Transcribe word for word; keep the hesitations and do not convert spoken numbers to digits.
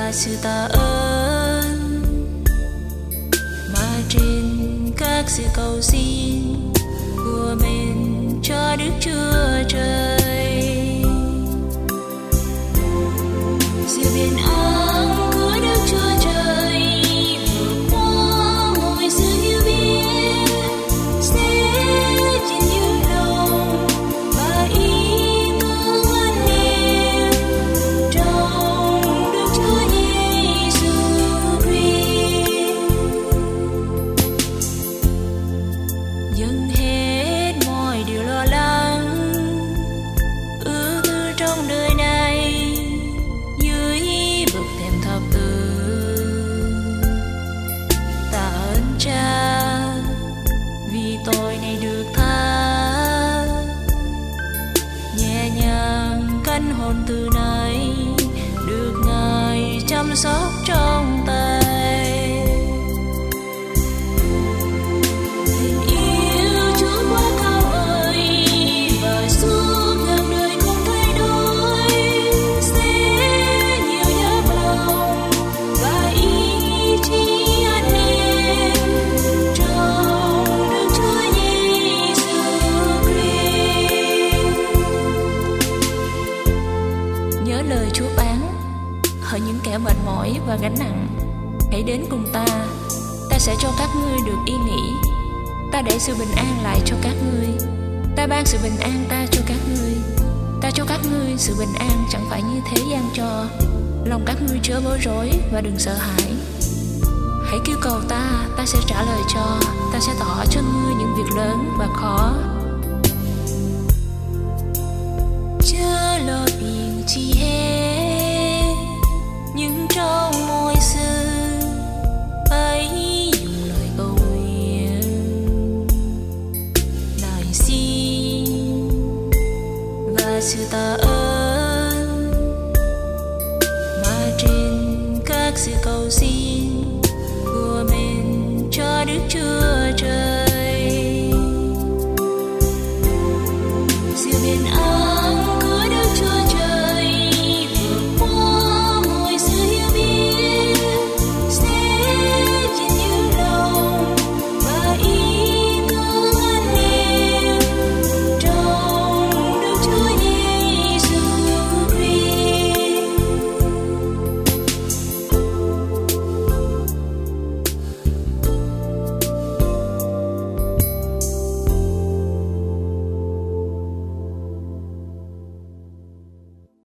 và sự tạ ơn mà trên các sự cầu xin của mình cho Đức Chúa Trời. Sự biển ơn của Đức Chúa Trời vượt qua mọi sự hiểu biết, sẽ trên những lòng và ý thương anh em trong Đức Chúa Giêsu Christ. Dâng hết mọi điều lo lắng ước ư trong đời này dưới bậc thềm thập tự. Tạ ơn Cha vì tội này được tha, nhẹ nhàng cánh hồn từ nay được Ngài chăm sóc trong tay. Tình yêu Chúa quá cao vời và suốt ngàn đời không thay đổi, sẽ nhiều nhớ lòng và ý chí anh em trong Đức Chúa Giêsu Christ. Nhớ lời Chúa phán: hỡi những kẻ mệt mỏi và gánh nặng, hãy đến cùng ta, ta sẽ cho các ngươi được yên nghỉ. Ta để sự bình an lại cho các ngươi, ta ban sự bình an ta cho các ngươi. Ta cho các ngươi sự bình an chẳng phải như thế gian cho. Lòng các ngươi chớ bối rối và đừng sợ hãi. Hãy kêu cầu ta, ta sẽ trả lời cho, ta sẽ tỏ cho ngươi những việc lớn và khó. Chớ lo phiền chi hết, nhưng trong mọi sự hãy dùng lời cầu nguyện, lời xin và sự tạ ơn mà trên các sự cầu xin